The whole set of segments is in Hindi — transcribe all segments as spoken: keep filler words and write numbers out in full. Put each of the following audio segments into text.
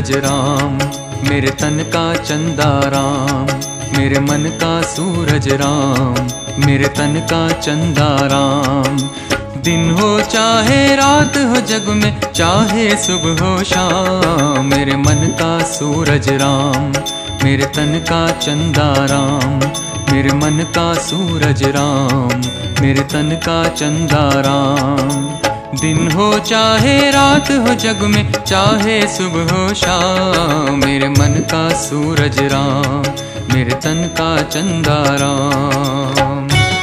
सूरज राम, मेरे तन का चंदा राम, मेरे मन का सूरज राम, मेरे तन का चंदा राम। दिन हो चाहे रात हो, जग में चाहे सुबह हो शाम, मेरे मन का सूरज राम, मेरे तन का चंदा राम, मेरे मन का सूरज राम, मेरे तन का चंदा राम। दिन हो चाहे रात हो, जग में चाहे सुबह हो शाम, मेरे मन का सूरज राम, मेरे तन का चंदा राम।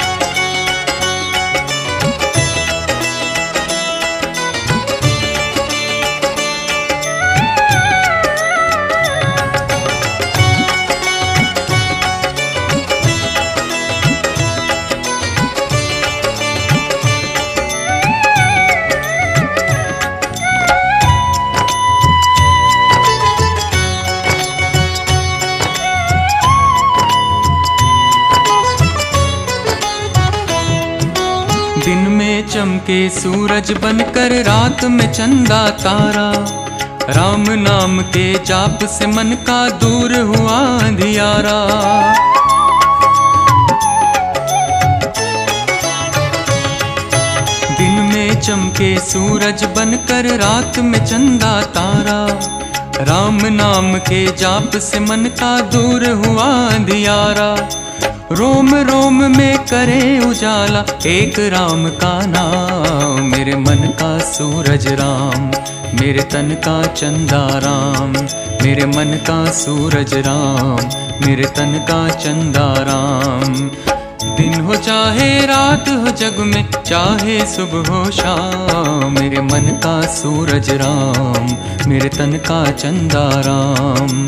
दिन में चमके सूरज बनकर, रात में चंदा तारा, राम नाम के जाप से मन का दूर हुआ अंधियारा। दिन में चमके सूरज बनकर, रात में चंदा तारा, राम नाम के जाप से मन का दूर हुआ अंधियारा। रोम रोम में करे उजाला एक राम का नाम, मेरे मन का सूरज राम, मेरे तन का चंदा राम, मेरे मन का सूरज राम, मेरे तन का चंदा राम। दिन हो चाहे रात हो, जग में चाहे सुबह हो शाम, मेरे मन का सूरज राम, मेरे तन का चंदा राम।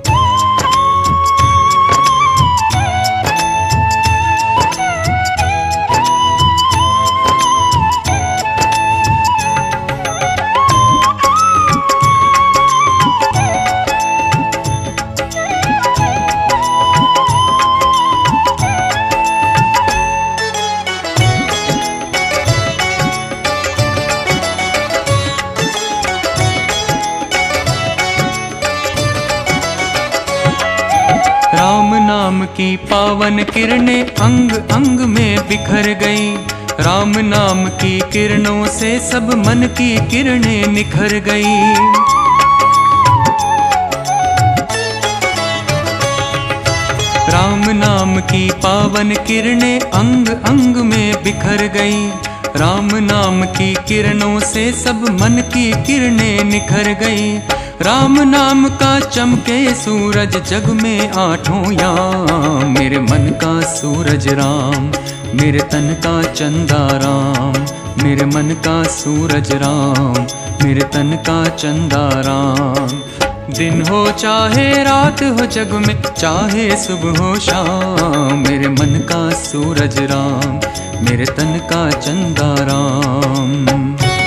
राम नाम की पावन किरणें अंग अंग में बिखर गई, राम नाम की किरणों से सब मन की किरणें निखर गई। राम नाम की पावन किरणें अंग अंग में बिखर गई, राम नाम की किरणों से सब मन की किरणें निखर गई। राम नाम का चमके सूरज, जग में आठों याम, मेरे मन का सूरज राम, मेरे तन का चंदा राम, मेरे मन का सूरज राम, मेरे तन का चंदा राम। दिन हो चाहे रात हो, जग में चाहे सुबह हो शाम, मेरे मन का सूरज राम, मेरे तन का चंदा राम।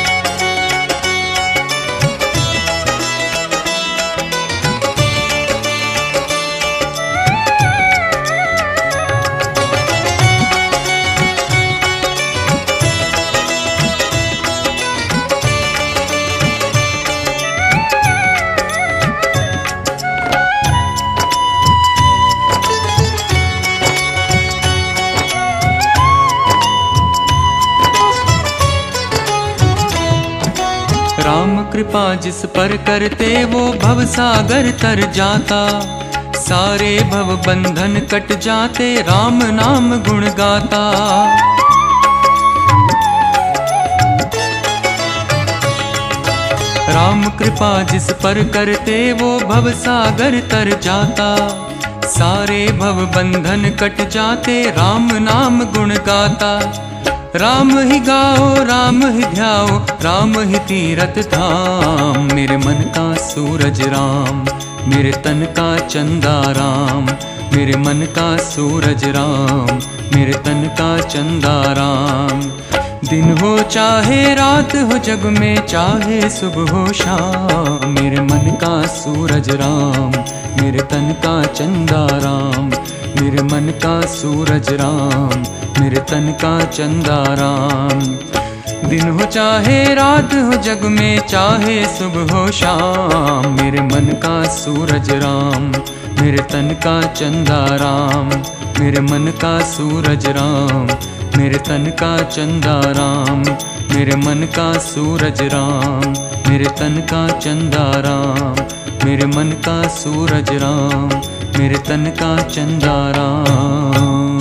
राम कृपा जिस पर करते, वो भव सागर तर जाता, सारे भव बंधन कट जाते, राम नाम गुण गाता। राम कृपा जिस पर करते, वो भव सागर तर जाता, सारे भव बंधन कट जाते, राम नाम गुण गाता। राम ही गाओ, राम ही ध्याओ, राम ही तीरथ धाम, मेरे मन का सूरज राम, मेरे तन का चंदा राम, मेरे मन का सूरज राम, मेरे तन का चंदा राम। दिन हो चाहे रात हो, जग में चाहे सुबह हो शाम, मेरे मन का सूरज राम, मेरे तन का चंदा राम, मेरे मन का सूरज राम, मेरे तन का चंदा राम। दिन हो चाहे रात हो, जग में चाहे सुबह हो शाम, मेरे मन का सूरज राम, मेरे तन का चंदा राम, मेरे मन का सूरज राम, मेरे तन का चंदा राम, मेरे मन का सूरज राम, मेरे तन का चंदा राम, मेरे मन का सूरज राम, मेरे तन का चंदा राम।